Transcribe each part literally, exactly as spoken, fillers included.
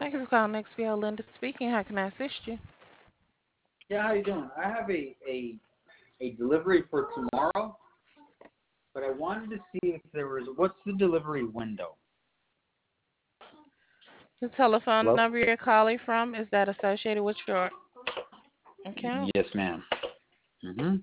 Thank you for calling X B L. Linda speaking. How can I assist you? Yeah, how you doing? I have a, a a delivery for tomorrow, but I wanted to see if there was what's the delivery window? The telephone Hello? number you're calling from, is that associated with your account? Yes, ma'am. Mhm.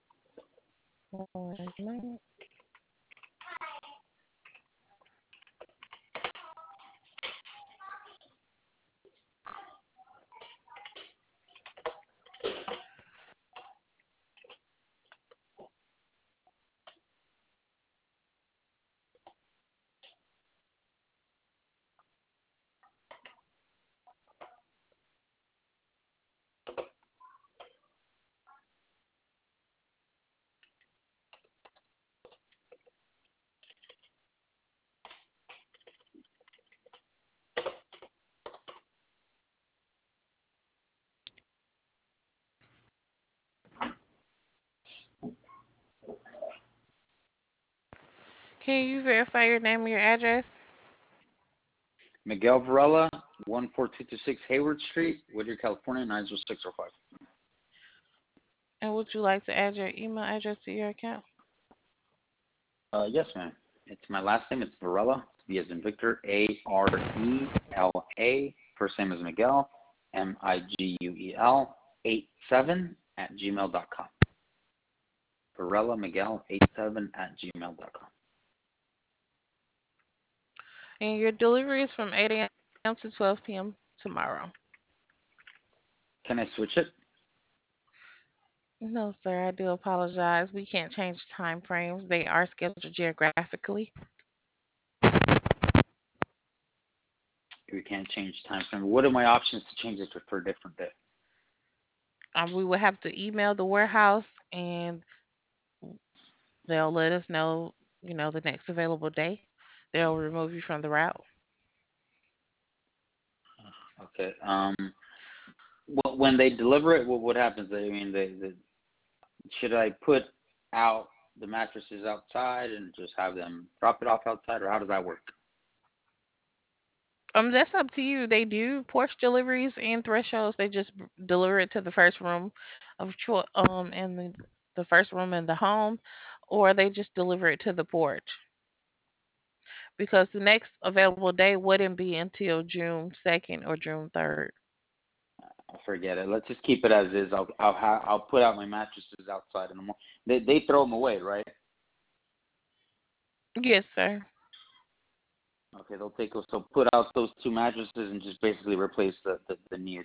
Can you verify your name and your address? Miguel Varela, one four two two six Hayward Street, Whittier, California, nine zero six zero five. And would you like to add your email address to your account? Uh, yes, ma'am. It's my last name. It's Varela. V as in Victor. A R E L A. First name is Miguel. M I G U E L. Eight seven at gmail dot com. Varela Miguel eight seven at gmail dot com. And your delivery is from eight a m to twelve p m tomorrow. Can I switch it? No, sir, I do apologize. We can't change time frames. They are scheduled geographically. We can't change time frame. What are my options to change it to for a different day? Um, we will have to email the warehouse and they'll let us know, you know, the next available day. They'll remove you from the route. Okay. Um. Well, when they deliver it, what what happens? I mean, they, they should I put out the mattresses outside and just have them drop it off outside, or how does that work? Um, that's up to you. They do porch deliveries and thresholds. They just b- deliver it to the first room of cho- um in the, the first room in the home, or they just deliver it to the porch because the next available day wouldn't be until June second or June third. Forget it. Let's just keep it as is. I'll I'll ha- I'll put out my mattresses outside in the morning. They they throw them away, right? Yes, sir. Okay, they'll take those. So put out those two mattresses and just basically replace the the, the new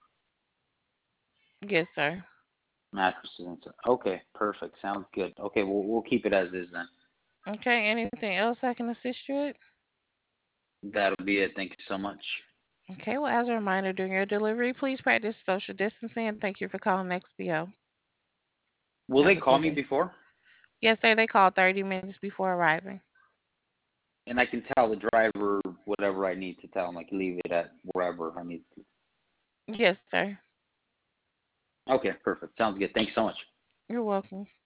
Yes, sir. mattresses. And so, okay, perfect. Sounds good. Okay, we'll we'll keep it as is then. Okay. Anything else I can assist you with? That'll be it. Thank you so much. Okay. Well, as a reminder, during your delivery, please practice social distancing. And thank you for calling X B O. Will Have they a call good me day. before? Yes, sir. They called thirty minutes before arriving. And I can tell the driver whatever I need to tell him, like leave it at wherever I need to. Yes, sir. Okay, perfect. Sounds good. Thanks so much. You're welcome.